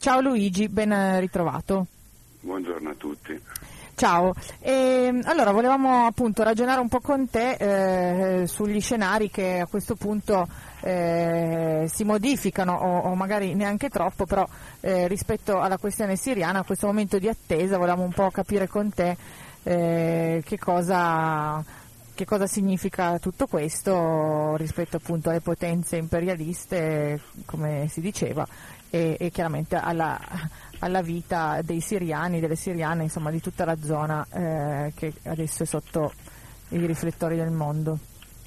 Ciao Luigi, ben ritrovato. Buongiorno a tutti. Ciao, allora volevamo appunto ragionare un po' con te sugli scenari che a questo punto si modificano o magari neanche troppo, però rispetto alla questione siriana, a questo momento di attesa volevamo un po' capire con te che cosa significa tutto questo rispetto appunto alle potenze imperialiste, come si diceva, e chiaramente alla vita dei siriani, delle siriane, insomma di tutta la zona che adesso è sotto i riflettori del mondo.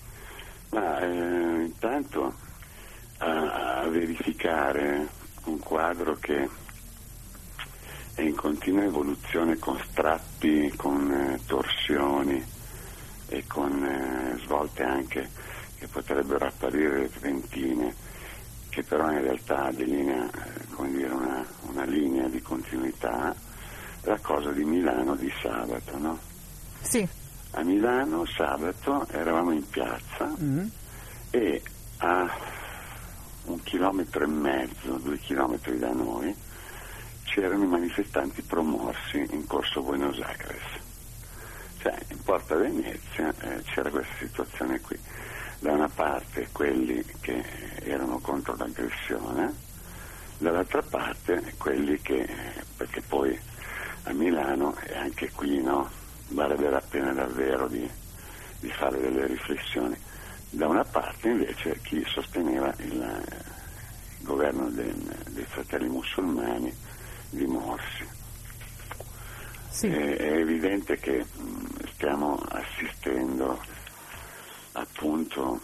Intanto a verificare un quadro che è in continua evoluzione, con strappi, con torsioni e con svolte anche che potrebbero apparire repentine, che però in realtà delinea una linea di continuità, la cosa di Milano di sabato, no? Sì. A Milano sabato eravamo in piazza e a 1,5 chilometri, 2 chilometri da noi c'erano i manifestanti promossi in corso Buenos Aires, cioè in Porta Venezia c'era questa situazione qui. Da una parte quelli che erano contro l'aggressione, dall'altra parte quelli che, perché poi a Milano e anche qui vale la pena davvero di fare delle riflessioni, da una parte invece chi sosteneva il governo dei fratelli musulmani di Morsi. Sì. È evidente che stiamo assistendo appunto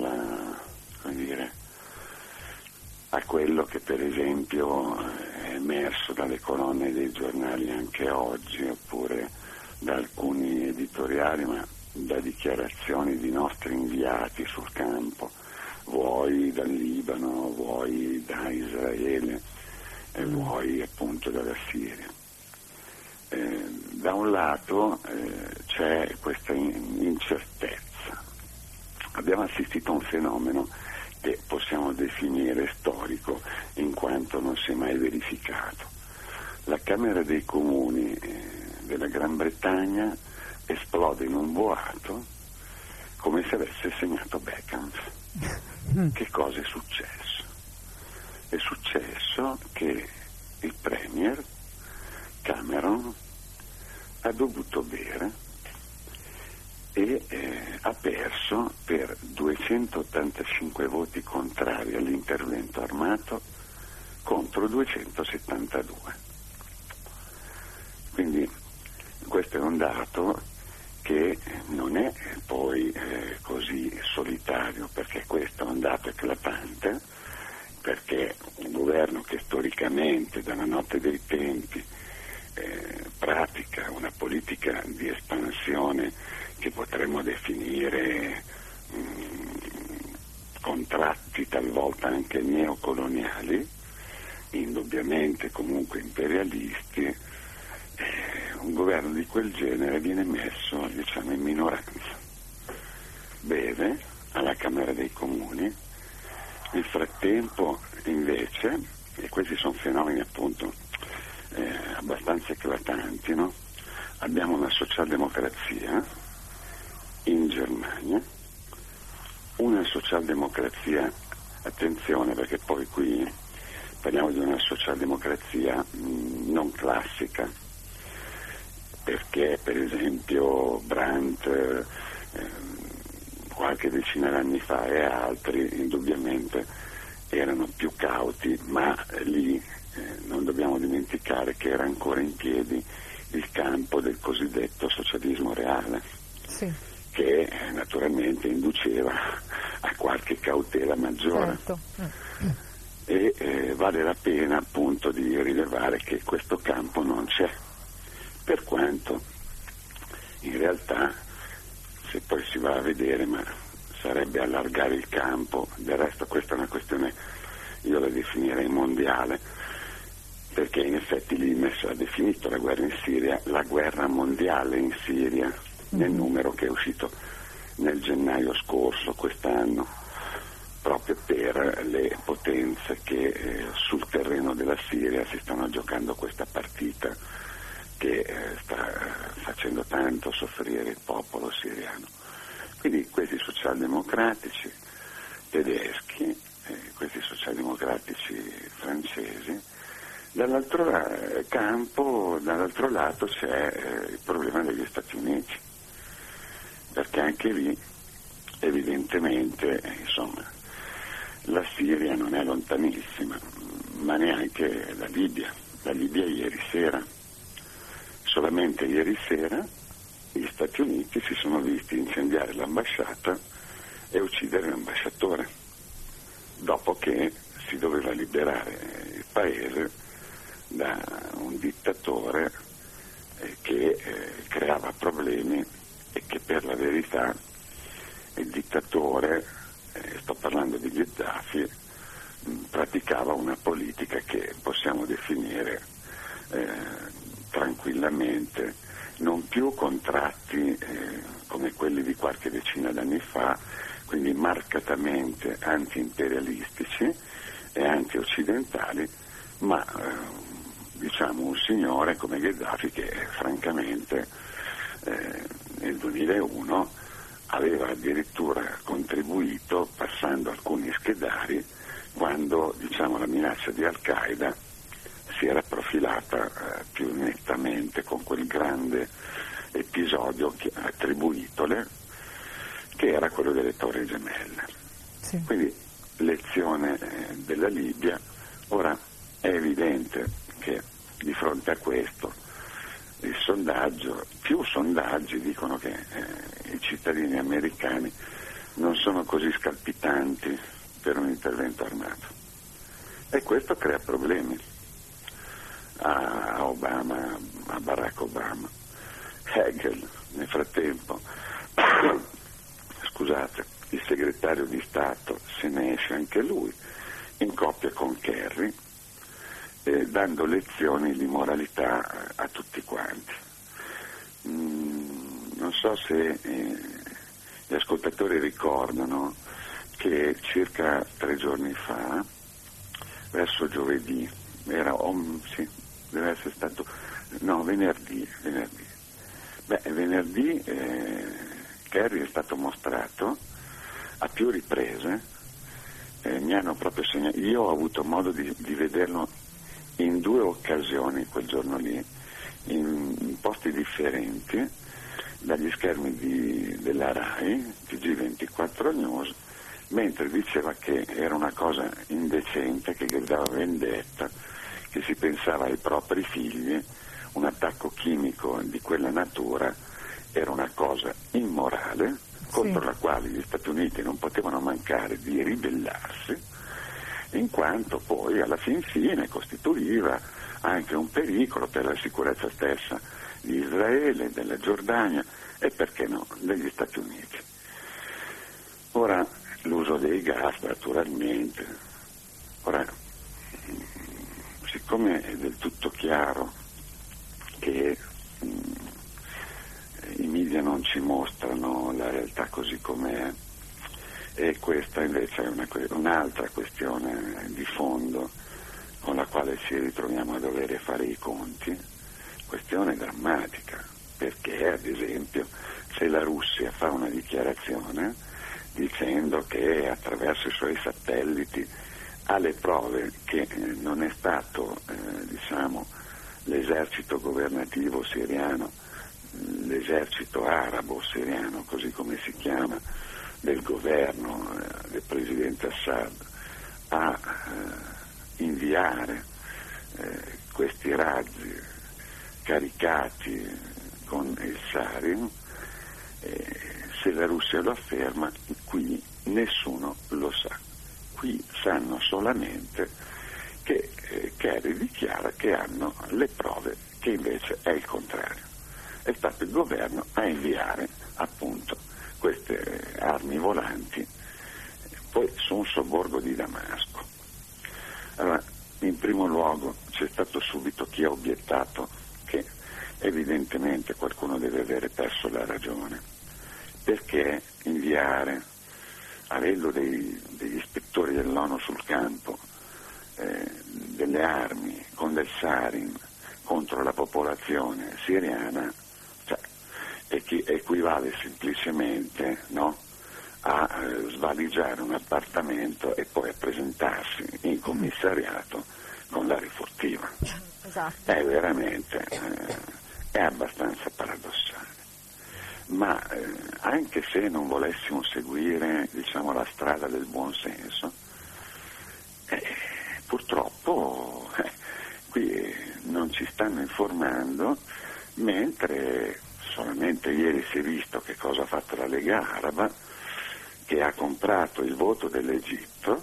a quello che per esempio è emerso dalle colonne dei giornali anche oggi, oppure da alcuni editoriali, ma da dichiarazioni di nostri inviati sul campo, vuoi dal Libano, vuoi da Israele, vuoi appunto dalla Siria. Da un lato c'è questa incertezza. Abbiamo assistito a un fenomeno che possiamo definire storico, in quanto non si è mai verificato. La Camera dei Comuni della Gran Bretagna esplode in un boato come se avesse segnato Beckham. Che cosa è successo? È successo che il Premier Cameron ha dovuto bere e ha perso per 285 voti contrari all'intervento armato contro 272. Quindi questo è un dato che non è poi così solitario, perché questo è un dato eclatante, perché un governo che storicamente dalla notte dei tempi pratica una politica di espansione che potremmo definire contratti talvolta anche neocoloniali, indubbiamente comunque imperialisti, un governo di quel genere viene messo in minoranza. Beve alla Camera dei Comuni, nel frattempo invece, e questi sono fenomeni appunto abbastanza eclatanti, no? Abbiamo una socialdemocrazia in Germania, una socialdemocrazia, attenzione perché poi qui parliamo di una socialdemocrazia non classica, perché per esempio Brandt qualche decina d'anni fa e altri indubbiamente erano più cauti, ma lì non dobbiamo dimenticare che era ancora in piedi il campo del cosiddetto socialismo reale, sì, che naturalmente induceva a qualche cautela maggiore. Certo. E vale la pena appunto di rilevare che questo campo non c'è, per quanto in realtà, se poi si va a vedere, ma sarebbe allargare il campo. Del resto questa è una questione, io la definirei mondiale, perché in effetti l'IMES ha definito la guerra in Siria la guerra mondiale in Siria, nel numero che è uscito nel gennaio scorso, quest'anno. proprio per le potenze che sul terreno della Siria si stanno giocando questa partita che sta facendo tanto soffrire il popolo siriano. Quindi questi socialdemocratici tedeschi, questi socialdemocratici francesi, dall'altro lato c'è il problema degli Stati Uniti, perché anche lì evidentemente la Siria non è lontanissima, ma neanche la Libia. La Libia ieri sera, solamente ieri sera, gli Stati Uniti si sono visti incendiare l'ambasciata e uccidere l'ambasciatore, dopo che si doveva liberare il paese da un dittatore che creava problemi e che per la verità il dittatore, sto parlando di Gheddafi, praticava una politica che possiamo definire tranquillamente non più contratti come quelli di qualche decina d'anni fa, quindi marcatamente anti-imperialistici e anti-occidentali, ma un signore come Gheddafi che francamente nel 2001 aveva addirittura contribuito, passando alcuni schedari, quando la minaccia di Al-Qaeda si era profilata più nettamente con quel grande episodio attribuitole, che era quello delle Torri Gemelle. Sì. Quindi lezione della Libia. Ora è evidente che di fronte a questo più sondaggi dicono che i cittadini americani non sono così scalpitanti per un intervento armato, e questo crea problemi a Barack Obama. Hegel nel frattempo il segretario di Stato se ne esce anche lui in coppia con Kerry, dando lezioni di moralità a tutti quanti. Non so se gli ascoltatori ricordano che circa 3 giorni fa, verso giovedì, venerdì Kerry è stato mostrato a più riprese, mi hanno proprio segnato, io ho avuto modo di vederlo in 2 occasioni quel giorno lì, in posti differenti, dagli schermi della RAI, TG24 News, mentre diceva che era una cosa indecente, che gridava vendetta, che si pensava ai propri figli, un attacco chimico di quella natura era una cosa immorale, contro la quale gli Stati Uniti non potevano mancare di ribellarsi, in quanto poi alla fin fine costituiva anche un pericolo per la sicurezza stessa di Israele, della Giordania e perché no, degli Stati Uniti. Ora l'uso dei gas naturalmente, siccome è del tutto chiaro che i media non ci mostrano la realtà così com'è, e questa invece è un'altra questione di fondo con la quale ci ritroviamo a dover fare i conti, questione drammatica, perché ad esempio se la Russia fa una dichiarazione dicendo che attraverso i suoi satelliti ha le prove che non è stato l'esercito governativo siriano, l'esercito arabo siriano, così come si chiama, del governo del presidente Assad, a inviare questi razzi caricati con il sarin, se la Russia lo afferma, qui nessuno lo sa. Qui sanno solamente che Kerry dichiara che hanno le prove che invece è il contrario. È stato il governo a inviare appunto queste armi volanti poi su un sobborgo di Damasco. Allora, in primo luogo c'è stato subito chi ha obiettato che evidentemente qualcuno deve avere perso la ragione, perché inviare avendo degli ispettori dell'ONU sul campo, delle armi con del sarin contro la popolazione siriana, cioè, equivale semplicemente, no, a svaligiare un appartamento e poi a presentarsi in commissariato con l'aria furtiva. Esatto. È veramente, è abbastanza paradossale. Ma anche se non volessimo seguire, diciamo, la strada del buon senso, purtroppo qui non ci stanno informando, mentre solamente ieri si è visto che cosa ha fatto la Lega Araba, che ha comprato il voto dell'Egitto,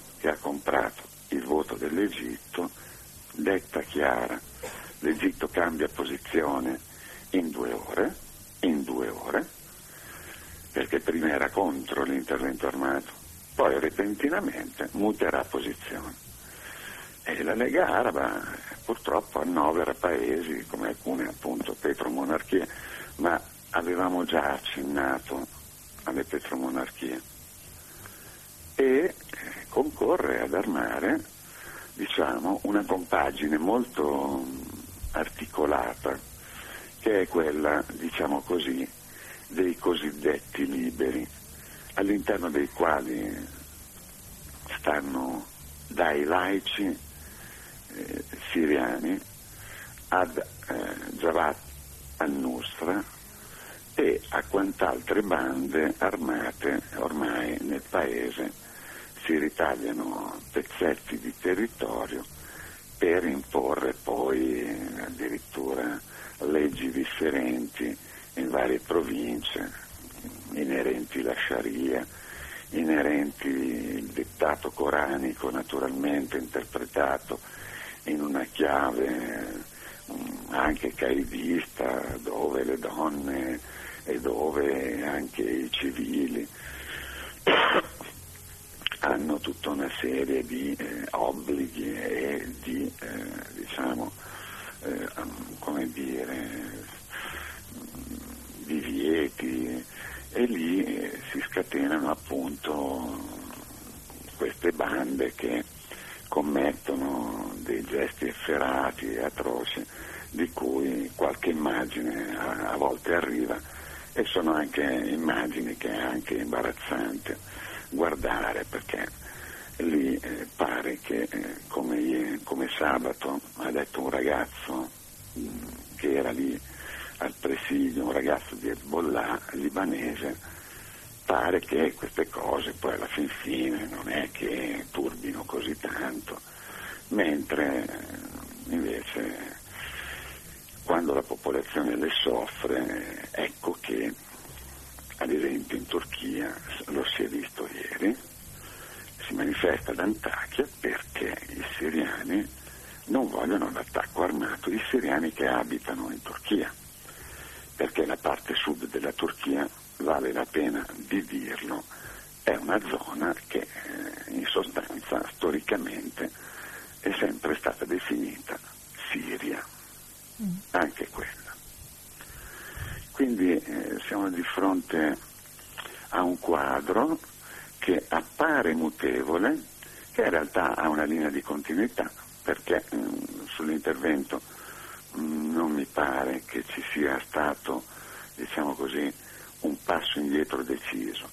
detta chiara, l'Egitto cambia posizione in 2 ore, perché prima era contro l'intervento armato, poi repentinamente muterà posizione. E la Lega Araba purtroppo annovera paesi come alcune appunto petromonarchie, ma avevamo già accennato alle petromonarchie, e concorre ad armare, diciamo, una compagine molto articolata, che è quella, diciamo così, dei cosiddetti liberi, all'interno dei quali stanno dai laici siriani ad Jabhat al-Nusra e a quant'altre bande armate ormai nel paese si ritagliano pezzetti di territorio per imporre poi addirittura leggi differenti in varie province, inerenti alla Sharia, inerenti il dettato coranico, naturalmente interpretato in una chiave anche caidista, dove le donne e dove anche i civili hanno tutta una serie di obblighi e di come dire, divieti, e lì si scatenano appunto queste bande che commettono dei gesti efferati e atroci, di cui qualche immagine a volte arriva, e sono anche immagini che è anche imbarazzante guardare, perché lì pare che come sabato ha detto un ragazzo che era lì al presidio, un ragazzo di Hezbollah libanese, pare che queste cose poi alla fin fine non è che turbino così tanto, mentre invece quando la popolazione le soffre, ecco che ad esempio in Turchia, lo si è visto ieri, si manifesta ad Antakya perché i siriani non vogliono l'attacco armato, i siriani che abitano in Turchia, perché la parte sud della Turchia, vale la pena di dirlo, è una zona che in sostanza storicamente è sempre stata definita Siria, anche quella. Quindi siamo di fronte a un quadro che appare mutevole, che in realtà ha una linea di continuità, perché sull'intervento non mi pare che ci sia stato, diciamo così, un passo indietro deciso.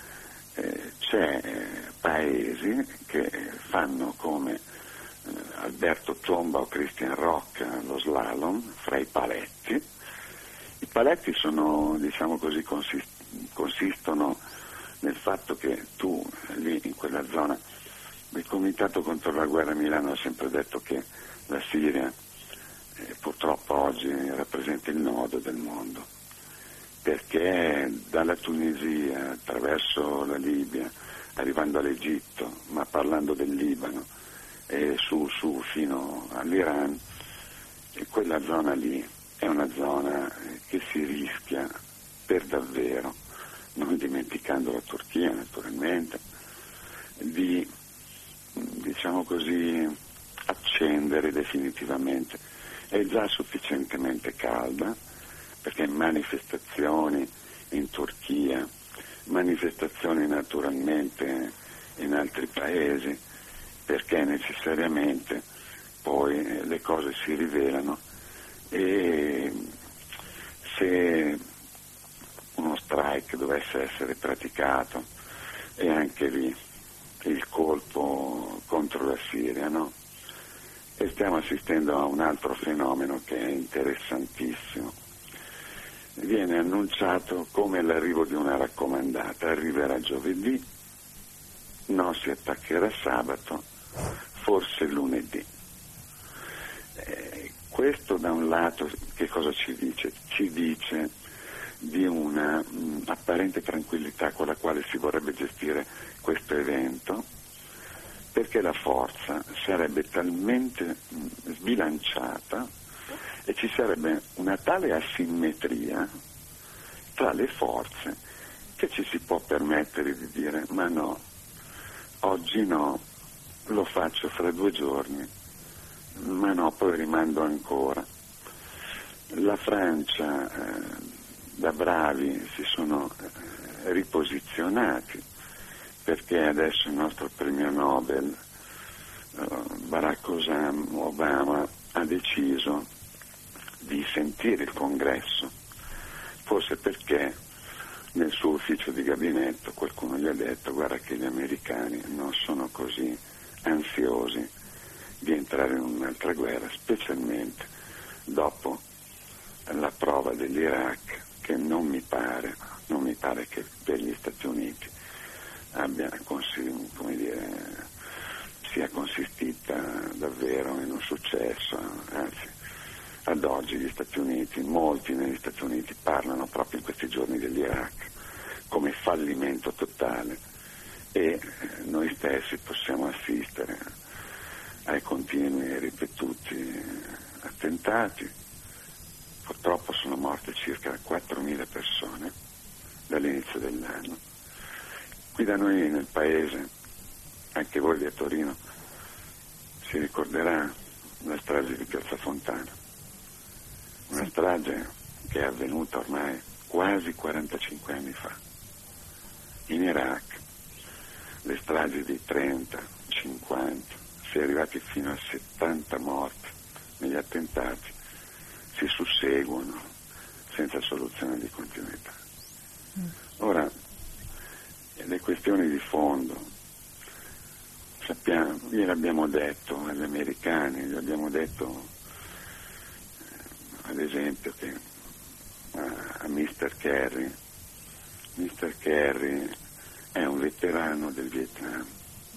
C'è paesi che fanno come Alberto Tomba o Christian Rock lo slalom fra i paletti. I paletti sono, diciamo così, consistono nel fatto che tu lì in quella zona, il Comitato contro la guerra a Milano ha sempre detto che la Siria purtroppo oggi rappresenta il nodo del mondo, perché dalla Tunisia attraverso la Libia, arrivando all'Egitto, ma parlando del Libano e su fino all'Iran, quella zona lì è una zona che si rischia per davvero, non dimenticando la Turchia naturalmente, di, diciamo così, accendere definitivamente. È già sufficientemente calda, perché manifestazioni in Turchia manifestazioni naturalmente in altri paesi, perché necessariamente poi le cose si rivelano e se uno strike dovesse essere praticato, e anche lì il colpo contro la Siria, no? E stiamo assistendo a un altro fenomeno che è interessantissimo. Viene annunciato come l'arrivo di una raccomandata: arriverà giovedì, no, si attaccherà sabato, forse lunedì. Questo da un lato che cosa ci dice? Ci dice di una apparente tranquillità con la quale si vorrebbe gestire questo evento, perché la forza sarebbe talmente sbilanciata e ci sarebbe una tale asimmetria tra le forze che ci si può permettere di dire: ma no, oggi no, lo faccio fra 2 giorni, ma no, poi rimando ancora. La Francia, da bravi, si sono riposizionati, perché adesso il nostro premio Nobel, Barack Obama, ha deciso di sentire il congresso, forse perché nel suo ufficio di gabinetto qualcuno gli ha detto: guarda che gli americani non sono così ansiosi di entrare in un'altra guerra, specialmente dopo la prova dell'Iraq, che non mi pare che per gli Stati Uniti abbia sia consistita davvero in un successo. Anzi, ad oggi gli Stati Uniti, molti negli Stati Uniti parlano proprio in questi giorni dell'Iraq come fallimento totale, e noi stessi possiamo assistere ai continui e ripetuti attentati. Purtroppo sono morte circa 4.000 persone dall'inizio dell'anno. Qui da noi nel paese, anche voi a Torino, si ricorderà la strage di Piazza Fontana, una strage che è avvenuta ormai quasi 45 anni fa. In Iraq le stragi di 30, 50, si è arrivati fino a 70 morti negli attentati, si susseguono senza soluzione di continuità. Ora, le questioni di fondo, sappiamo, gliel'abbiamo detto agli americani, gli abbiamo detto ad esempio che a Mr. Kerry è un veterano del Vietnam.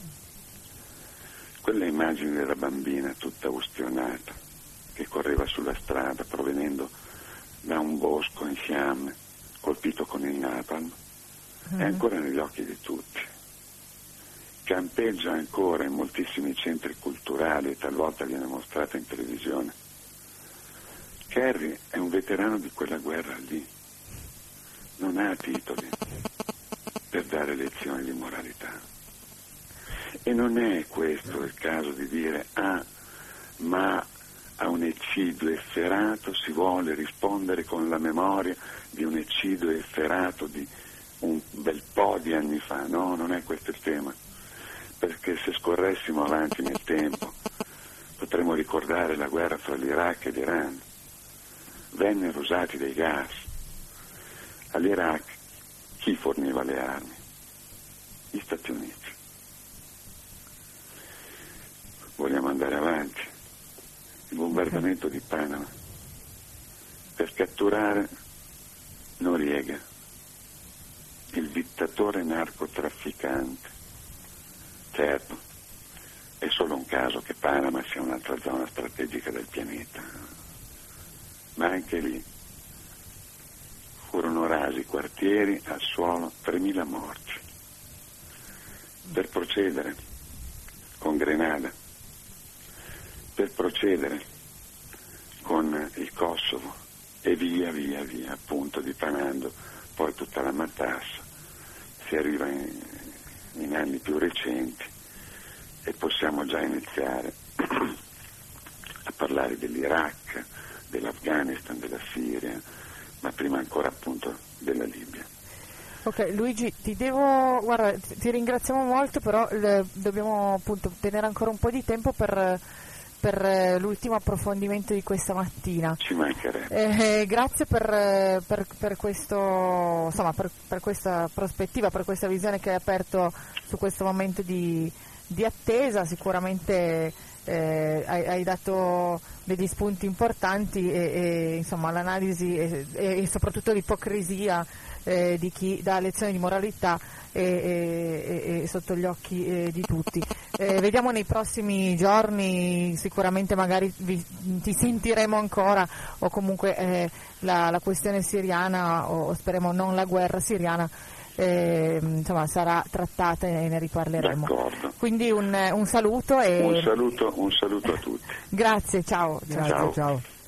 Quelle immagini della bambina tutta ustionata che correva sulla strada provenendo da un bosco in fiamme colpito con il napalm è ancora negli occhi di tutti. Campeggia ancora in moltissimi centri culturali e talvolta viene mostrata in televisione. Kerry è un veterano di quella guerra lì, non ha titoli per dare lezioni di moralità. E non è questo il caso di dire: ma a un eccidio efferato si vuole rispondere con la memoria di un eccidio efferato di un bel po' di anni fa. No, non è questo il tema, perché se scorressimo avanti nel tempo potremmo ricordare la guerra fra l'Iraq e l'Iran. Vennero usati dei gas. All'Iraq chi forniva le armi? Gli Stati Uniti. Vogliamo andare avanti. Il bombardamento di Panama per catturare Noriega, il dittatore narcotrafficante. Certo, è solo un caso che Panama sia un'altra zona strategica del pianeta, ma anche lì furono rasi quartieri al suolo, 3.000 morti. Per procedere con Grenada, per procedere con il Kosovo e via, appunto dipanando poi tutta la matassa, si arriva in anni più recenti e possiamo già iniziare a parlare dell'Iraq, dell'Afghanistan, della Siria, ma prima ancora appunto della Libia. Ok, Luigi, ti ringraziamo molto, però dobbiamo appunto tenere ancora un po' di tempo per l'ultimo approfondimento di questa mattina. Ci mancherebbe. Grazie per questo, insomma, per questa prospettiva, per questa visione che hai aperto su questo momento di attesa. Sicuramente hai dato degli spunti importanti e insomma l'analisi e soprattutto l'ipocrisia di chi dà lezioni di moralità e sotto gli occhi di tutti. Vediamo nei prossimi giorni, sicuramente magari ti sentiremo ancora, o comunque la questione siriana, o speriamo non la guerra siriana, insomma sarà trattata e ne riparleremo. D'accordo. Quindi un saluto e un saluto a tutti. grazie, ciao. Grazie, ciao.